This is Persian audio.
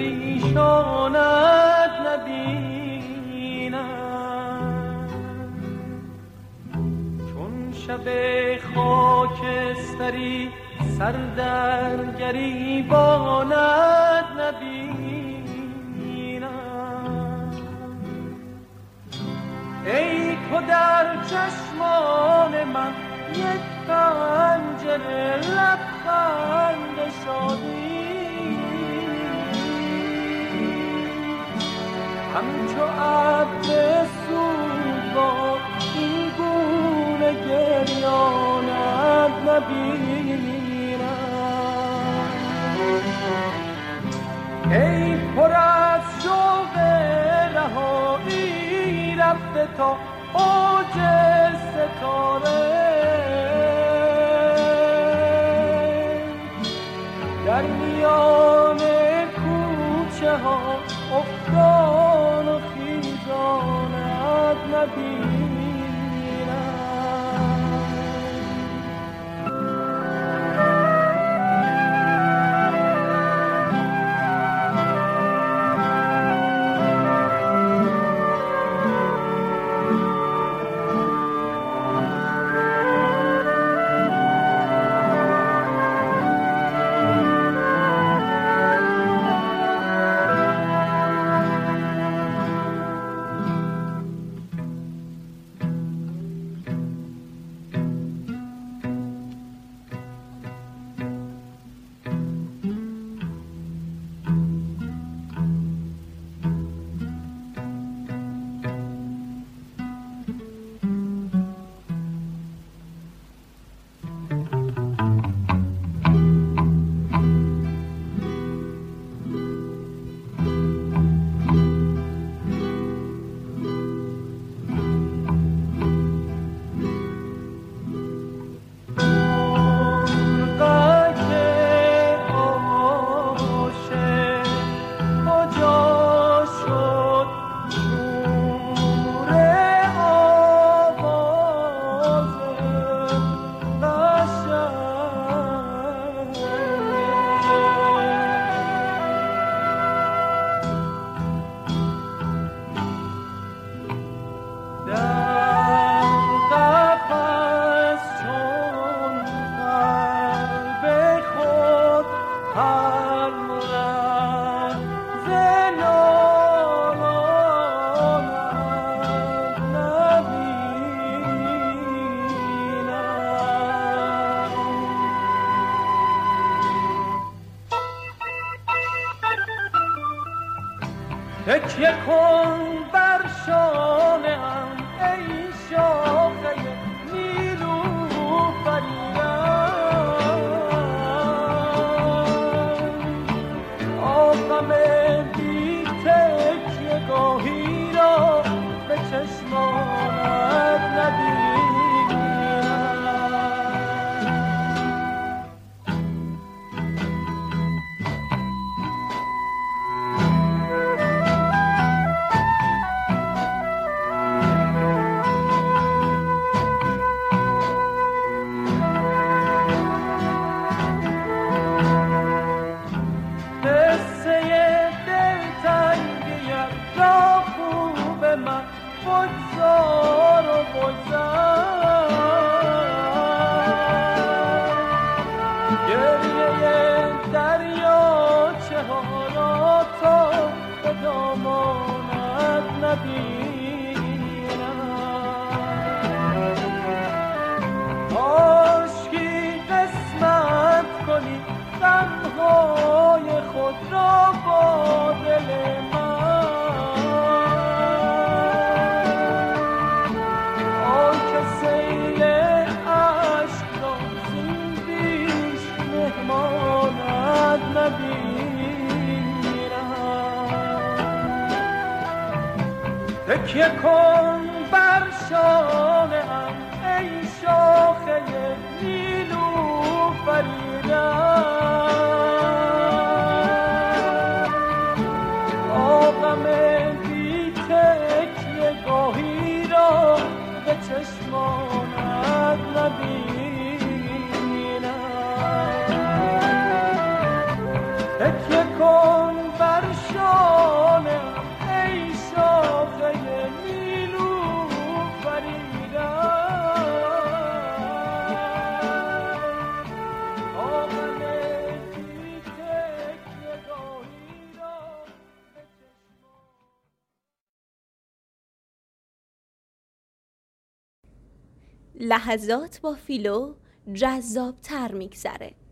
پریشانت نبینم، چون شب خاکستری سر در گریبانت نبینم. ای تو در چشمان من یک پنجره لبخند شادی، همچو عبد سوزوار این گونه گریانت نبینم. ای پر از شوق رهایی رفته تا اوج ستاره، در میان کوچه ها افتان و خیزانت نبینم. تکیه کن بر شانه‌ام ای شاخه نیلوفریم، آغم بی تکیه گاهی را به چشمانت نبینم. بگذار و بگذر گریه دریاچه ها را تا به دامانت نبینم. کاشکی قسمت کنی غمهای خود را با دل من، تکیه کن بر شانه‌ام ای شاخه نیلوفریم، آغم بی تکیه گاهی را به چشمانت نبینم. تکیه کن بر لحظات با فیلو جذاب تر میگذره.